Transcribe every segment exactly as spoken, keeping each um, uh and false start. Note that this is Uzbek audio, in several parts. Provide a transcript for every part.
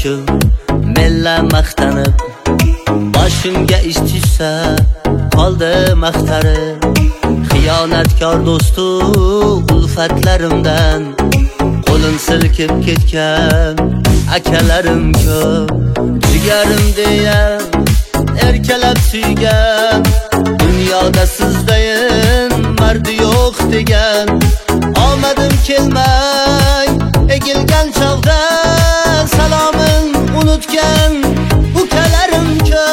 yo'q-ku mella maqtanib, boshimga ish tushsa qoldi maqtari. Xiyonatkor do'stu ulfatlarimdan qo'lim silkib ketgan akalarim ko'p. Jigarim deya erkalab suygan, dunyoda sizdayin mardi yo'q degan. Omadim kelmay egilgan chog'da salomim unutgan ukalarim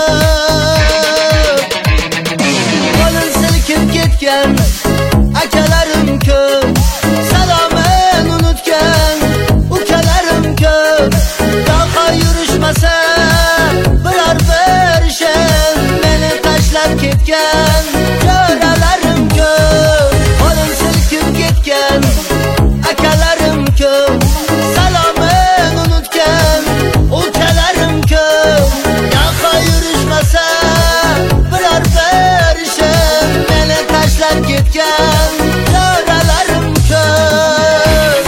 ko'p. Qo'lim silkib ketgan akalarim ko'p, salomim unutgan ukalarim ko'p. Daho yurishmasa biror bir ishim, meni tashlab ketgan jo'ralarim ko'p. Qo'lim silkib ketgan akalarim ko'p, salomim unutgan ukalarim ko'p. Daho yurishmasa biror bir ishim, meni tashlab ketgan jo'ralarim ko'p.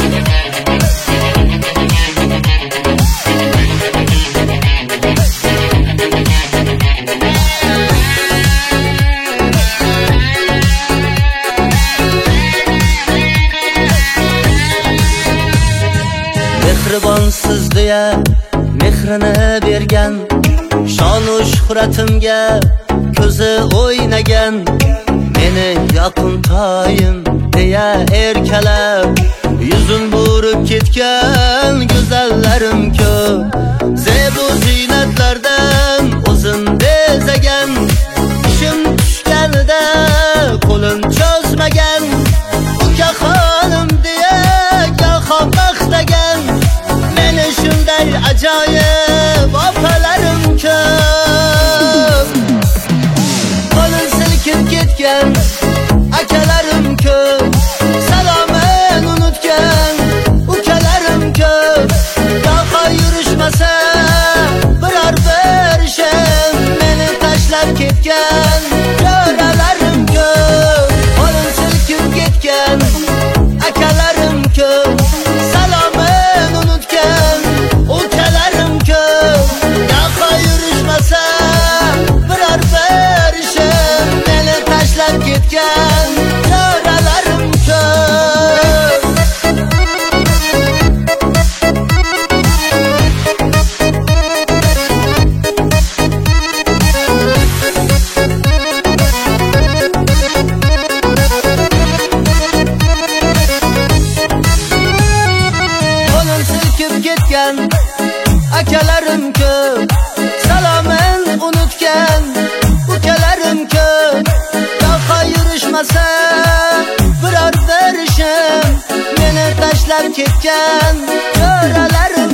Mehribonsiz deya mehrini bergan, shonu shuhratimga ko'zi o'ynagan. Meni yaqin toyim deya erkalab, yuzim burib ketgan go'zallarim ko'p. Zebu ziynatlardan o'zim bezagan, ishim tushganida qo'lim cho'zmagan. Ukaxonim deya goho maqtagan, meni shunday ajoyib opalarim ko'p. Qo'lim silkib ketgan akalarim ko'p, salomim unutgan ukalarim ko'p. Daho yurishmasa biror bir ishim, meni tashlab ketgan jo'ralarim ko'p. Qo'lim silkib ketgan akalarim ko'p, salomim unutgan ukalarim ko'p. Daho yurishmasa biror bir ishim, meni tashlab ketgan jo'ralarim ko'p. Qo'lim silkib ketgan akalarim ko'p, salomim unutgan ukalarim ko'p. Daho yurishmasa biror bir ishim, meni tashlab ketgan jo'ralarim